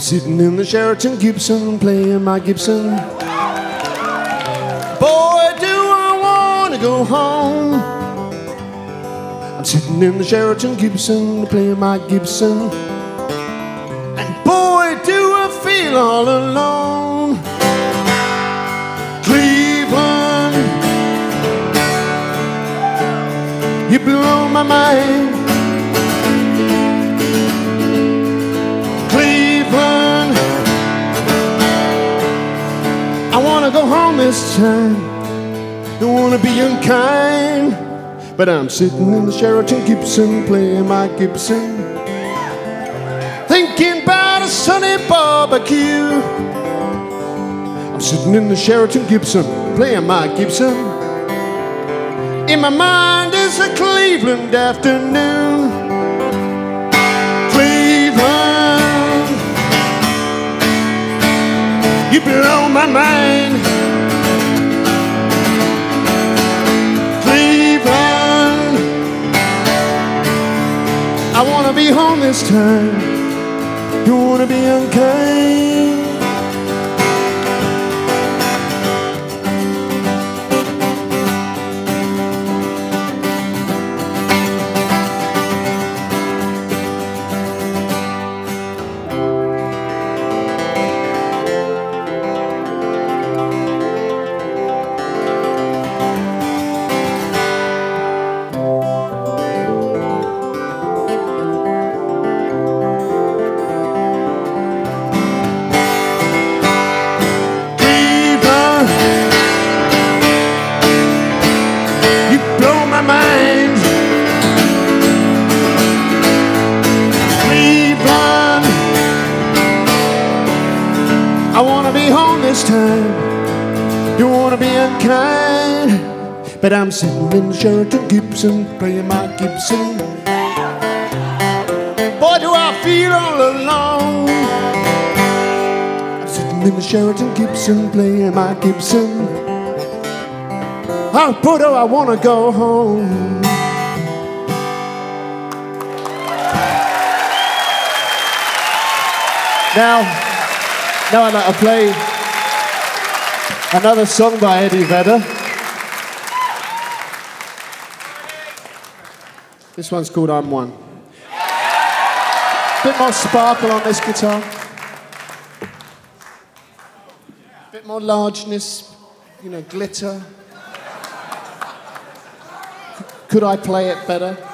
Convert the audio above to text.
sitting in the Sheraton Gibson playing my Gibson. Boy, do I want to go home. I'm sitting in the Sheraton Gibson playing my Gibson. And boy, do I feel all alone. Cleveland, you blow my mind. Cleveland, I wanna go home this time. Don't wanna be unkind, but I'm sitting in the Sheraton Gibson playing my Gibson, thinking about a sunny barbecue. I'm sitting in the Sheraton Gibson playing my Gibson. In my mind is a Cleveland afternoon. Cleveland, you blow my mind. Cleveland, I wanna be home this time. Don't wanna be unkind. I wanna be home this time. Don't wanna be unkind, but I'm sitting in the Sheraton Gibson playing my Gibson. Boy, do I feel all alone. I'm sitting in the Sheraton Gibson playing my Gibson. Oh, boy, do I wanna go home. Now I'd like to play another song by Eddie Vedder. This one's called I'm One. Bit more sparkle on this guitar. Bit more largeness, glitter. Could I play it better?